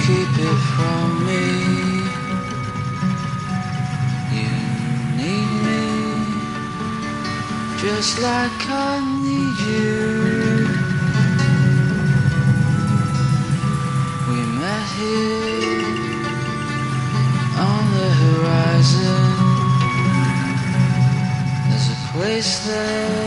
keep it from me. You need me just like I need you. We met here on the horizon. There's a place there